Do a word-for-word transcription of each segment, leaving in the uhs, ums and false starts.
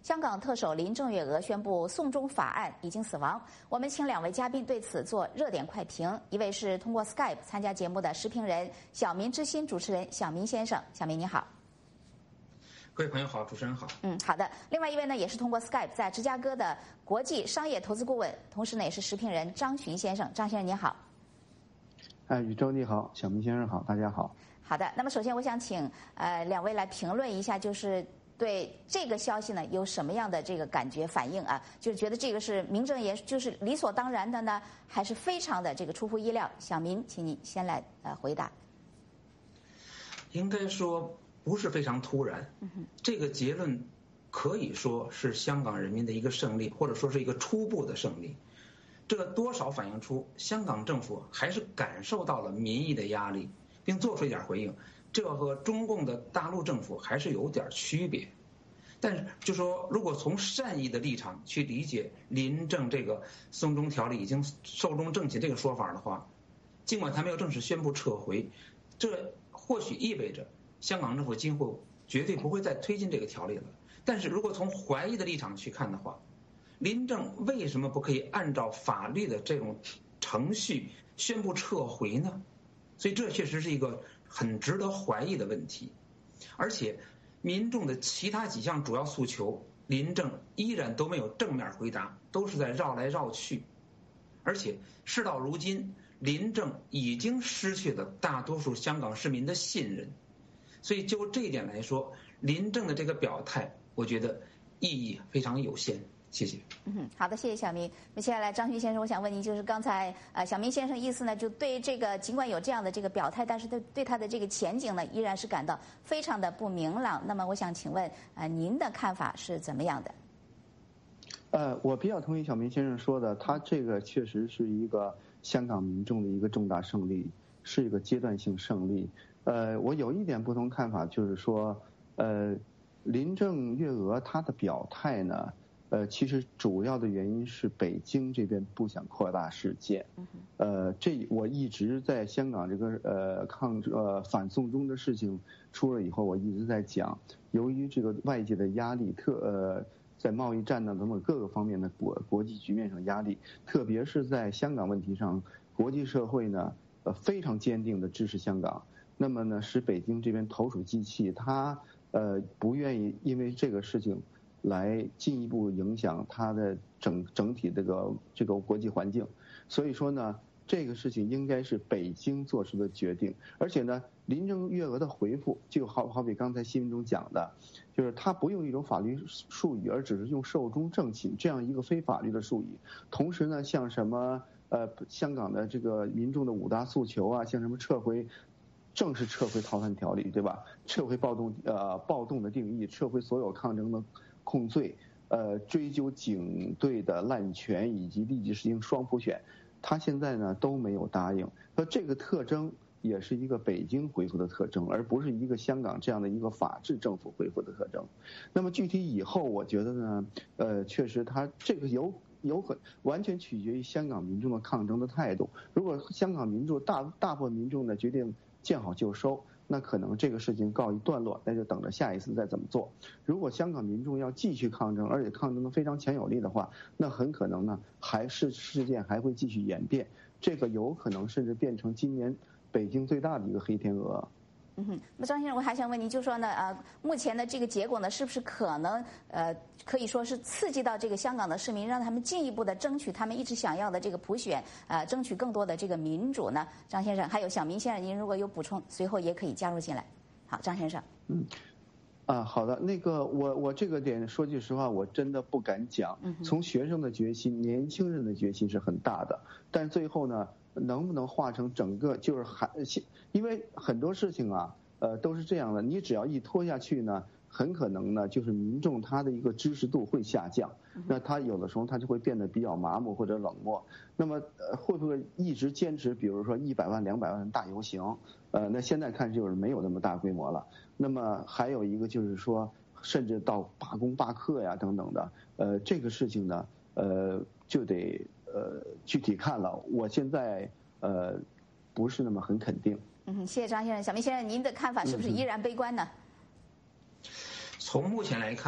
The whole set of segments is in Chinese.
香港特首林郑月娥宣布送中法案已经死亡。我们请两位嘉宾对此做热点快评，一位是通过 Skype 参加节目的时评人小民之心主持人小民先生，小民你好。 各位朋友好，主持人好。 嗯，好的。另外一位呢，也是通过 Skype 在芝加哥的国际商业投资顾问，同时呢也是时评人张巡先生，张先生你好。 哎，宇宙你好，小民先生好，大家好。 好的，那么首先我想请呃两位来评论一下，就是对这个消息呢有什么样的这个感觉反应啊？就是觉得这个是名正言就是理所当然的呢，还是非常的这个出乎意料？小民，请你先来呃回答。 应该说不是非常突然，这个结论可以说是香港人民的一个胜利，或者说是一个初步的胜利。这个多少反映出香港政府还是感受到了民意的压力，并做出一点回应，这和中共的大陆政府还是有点区别。但是就说如果从善意的立场去理解林郑这个送中条例已经寿终正寝这个说法的话，尽管他没有正式宣布撤回，这或许意味着香港政府今后绝对不会再推进这个条例了。但是如果从怀疑的立场去看的话，林郑为什么不可以按照法律的这种程序宣布撤回呢？所以这确实是一个很值得怀疑的问题。而且民众的其他几项主要诉求，林郑依然都没有正面回答，都是在绕来绕去。而且事到如今，林郑已经失去了大多数香港市民的信任。所以就这一点来说，林郑的这个表态我觉得意义非常有限。谢谢。 嗯，好的，谢谢小民。那接下来张巡先生，我想问您，就是刚才呃小民先生意思呢，就对这个尽管有这样的这个表态，但是对对他的这个前景呢，依然是感到非常的不明朗。那么我想请问呃您的看法是怎么样的？ 呃，我比较同意小民先生说的，他这个确实是一个香港民众的一个重大胜利，是一个阶段性胜利。呃，我有一点不同看法，就是说，呃，林郑月娥她的表态呢，呃，其实主要的原因是北京这边不想扩大事件。呃，这我一直在香港这个呃抗呃反送中的事情出了以后，我一直在讲，由于这个外界的压力特呃。在贸易战呢等等各个方面的国国际局面上压力，特别是在香港问题上，国际社会呢呃非常坚定的支持香港。那么呢，使北京这边投鼠忌器，他呃不愿意因为这个事情来进一步影响他的整整体这个这个国际环境。所以说呢，这个事情应该是北京做出的决定。而且呢，林郑月娥的回复就好好比刚才新闻中讲的，就是他不用一种法律术语，而只是用寿终正寝这样一个非法律的术语。同时呢，像什么呃香港的这个民众的五大诉求啊，像什么撤回正式撤回逃犯条例，对吧？撤回暴动呃暴动的定义，撤回所有抗争的控罪，呃追究警队的滥权以及立即实行双普选，他现在呢都没有答应。那这个特征也是一个北京回复的特征，而不是一个香港这样的一个法治政府回复的特征。那么具体以后，我觉得呢，呃，确实他这个有有很完全取决于香港民众的抗争的态度。如果香港民众大大部分民众呢决定见好就收，那可能这个事情告一段落，那就等着下一次再怎么做。如果香港民众要继续抗争，而且抗争的非常强有力的话，那很可能呢还是事件还会继续演变，这个有可能甚至变成今年北京最大的一个黑天鹅。 嗯哼，那张先生，我还想问您，就说呢，呃，目前的这个结果呢，是不是可能呃，可以说是刺激到这个香港的市民，让他们进一步的争取他们一直想要的这个普选，呃，争取更多的这个民主呢？张先生，还有小民先生，您如果有补充，随后也可以加入进来。好，张先生。 嗯。啊，好的，那个我我这个点说句实话，我真的不敢讲。从学生的决心、年轻人的决心是很大的，但最后呢，能不能化成整个就是还，因为很多事情啊，呃，都是这样的，你只要一拖下去呢，很可能呢，就是民众他的一个支持度会下降，那他有的时候他就会变得比较麻木或者冷漠。那么呃，会不会一直坚持，比如说一百万、两百万大游行？呃，那现在看就是没有那么大规模了。那么还有一个就是说，甚至到罢工罢课呀等等的，呃，这个事情呢，呃，就得呃具体看了。我现在呃不是那么很肯定。 嗯，谢谢张先生。小民先生，您的看法是不是依然悲观呢？ 从目前来看，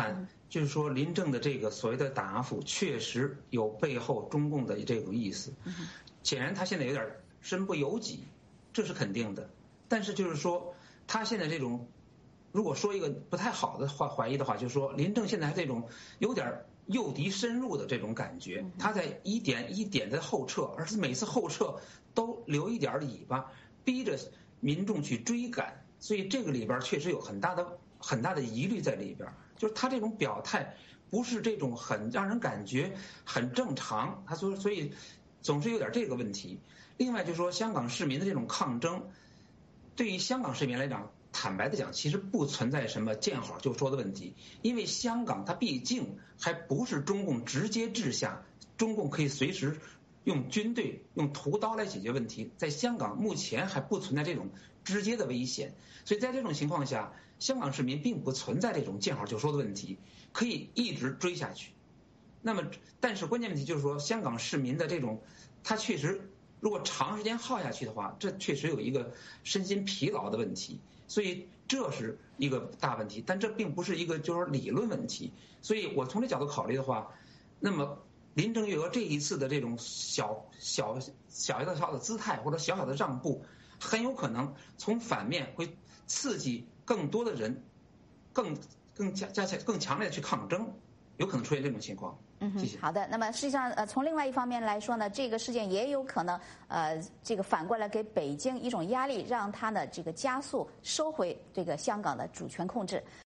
就是说林郑的这个所谓的答复确实有背后中共的这种意思，显然他现在有点身不由己，这是肯定的。但是就是说他现在这种，如果说一个不太好的话怀疑的话，就是说林郑现在这种有点诱敌深入的这种感觉，他在一点一点的后撤，而是每次后撤都留一点尾巴，逼着民众去追赶，所以这个里边确实有很大的很大的疑虑在里边，就是他这种表态不是这种很让人感觉很正常，他所所以总是有点这个问题。另外就是说香港市民的这种抗争，对于香港市民来讲，坦白的讲，其实不存在什么见好就收的问题，因为香港它毕竟还不是中共直接治下，中共可以随时用军队、用屠刀来解决问题，在香港目前还不存在这种直接的危险，所以在这种情况下，香港市民并不存在这种见好就收的问题，可以一直追下去。那么，但是关键问题就是说，香港市民的这种，他确实如果长时间耗下去的话，这确实有一个身心疲劳的问题，所以这是一个大问题，但这并不是一个就是理论问题。所以我从这角度考虑的话，那么林郑月娥这一次的这种小小小小小的姿态或者小小的让步，很有可能从反面会刺激更多的人更更加加强更强烈的去抗争，有可能出现这种情况。 嗯谢谢。 好的，那么实际上呃，从另外一方面来说呢，这个事件也有可能呃，这个反过来给北京一种压力，让他呢这个加速收回这个香港的主权控制。